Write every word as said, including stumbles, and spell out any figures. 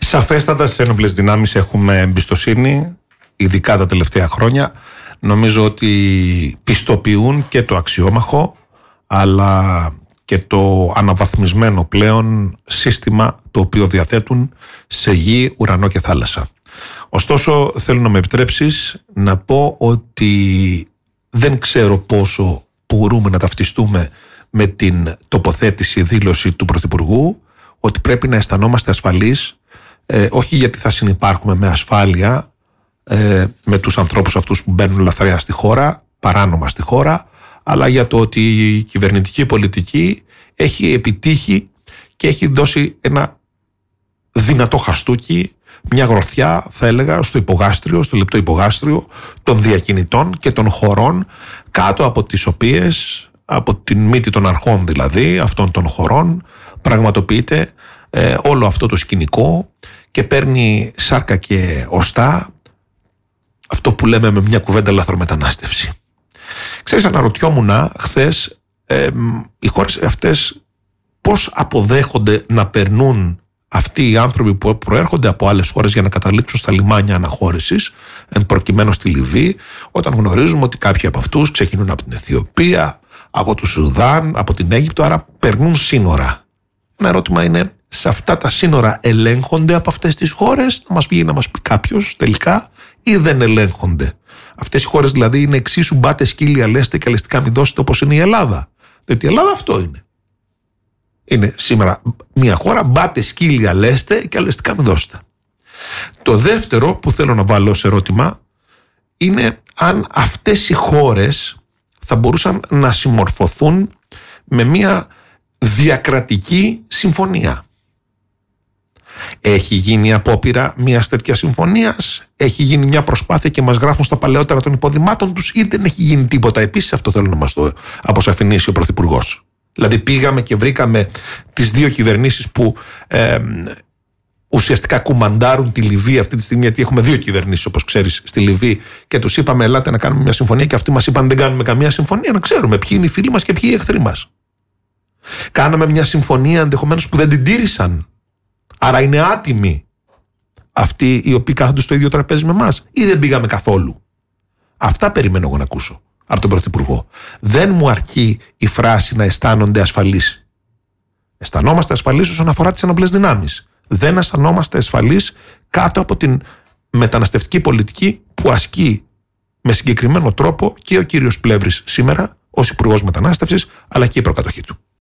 Σαφέστατα στις ένοπλες δυνάμεις έχουμε εμπιστοσύνη, ειδικά τα τελευταία χρόνια. Νομίζω ότι πιστοποιούν και το αξιόμαχο, αλλά και το αναβαθμισμένο πλέον σύστημα το οποίο διαθέτουν σε γη, ουρανό και θάλασσα. Ωστόσο, θέλω να με επιτρέψεις να πω ότι δεν ξέρω πόσο μπορούμε να ταυτιστούμε με την τοποθέτηση, δήλωση του Πρωθυπουργού ότι πρέπει να αισθανόμαστε ασφαλείς, ε, όχι γιατί θα συνυπάρχουμε με ασφάλεια ε, με τους ανθρώπους αυτούς που μπαίνουν λαθρέα στη χώρα, παράνομα στη χώρα, αλλά για το ότι η κυβερνητική πολιτική έχει επιτύχει και έχει δώσει ένα δυνατό χαστούκι, μια γροθιά θα έλεγα στο υπογάστριο, στο λεπτό υπογάστριο των διακινητών και των χωρών κάτω από τις οποίες, από την μύτη των αρχών δηλαδή αυτών των χωρών, πραγματοποιείται ε, όλο αυτό το σκηνικό και παίρνει σάρκα και οστά αυτό που λέμε με μια κουβέντα λαθρομετανάστευση. Ξέρεις, αναρωτιόμουν χθες ε, οι χώρες αυτές πώς αποδέχονται να περνούν αυτοί οι άνθρωποι που προέρχονται από άλλες χώρες για να καταλήξουν στα λιμάνια αναχώρησης, εν προκειμένου στη Λιβύη, όταν γνωρίζουμε ότι κάποιοι από αυτούς ξεκινούν από την Αιθιοπία, από το Σουδάν, από την Αίγυπτο, άρα περνούν σύνορα. Ένα ερώτημα είναι, σε αυτά τα σύνορα ελέγχονται από αυτές τις χώρες? Να μας βγει να μας πει κάποιος τελικά, ή δεν ελέγχονται? Αυτές οι χώρες δηλαδή είναι εξίσου μπάτε σκύλια λέστε και αλεστικά μην δώσετε όπως είναι η Ελλάδα? Διότι η Ελλάδα αυτό είναι. Είναι σήμερα μια χώρα μπάτε σκύλια λέστε και αλεστικά μην δώσετε. Το δεύτερο που θέλω να βάλω ως ερώτημα είναι αν αυτές οι χώρες θα μπορούσαν να συμμορφωθούν με μια διακρατική συμφωνία. Έχει γίνει απόπειρα μιας τέτοιας συμφωνίας? Έχει γίνει μια προσπάθεια και μας γράφουν στα παλαιότερα των υποδημάτων τους, ή δεν έχει γίνει τίποτα? Επίσης αυτό θέλω να μας το αποσαφηνίσει ο Πρωθυπουργός. Δηλαδή πήγαμε και βρήκαμε τις δύο κυβερνήσεις που ε, ουσιαστικά κουμαντάρουν τη Λιβύη αυτή τη στιγμή, γιατί έχουμε δύο κυβερνήσεις όπως ξέρεις στη Λιβύη, και τους είπαμε ελάτε να κάνουμε μια συμφωνία και αυτοί μας είπαν δεν κάνουμε καμία συμφωνία, να ξέρουμε ποιοι είναι οι φίλοι μας και ποιοι οι εχθροί μας. Κάναμε μια συμφωνία ενδεχομένως που δεν την τήρησαν, άρα είναι άτιμοι αυτοί οι οποίοι κάθονται στο ίδιο τραπέζι με εμάς, ή δεν πήγαμε καθόλου? Αυτά περιμένω εγώ να ακούσω από τον Πρωθυπουργό. Δεν μου αρκεί η φράση να αισθάνονται ασφαλείς. Αισθανόμαστε ασφαλείς όσον αφορά τις ενόπλες δυνάμεις. Δεν αισθανόμαστε ασφαλείς κάτω από την μεταναστευτική πολιτική που ασκεί με συγκεκριμένο τρόπο και ο κύριος Πλεύρης σήμερα ως Υπουργός Μετανάστευσης, αλλά και η προκατοχή του.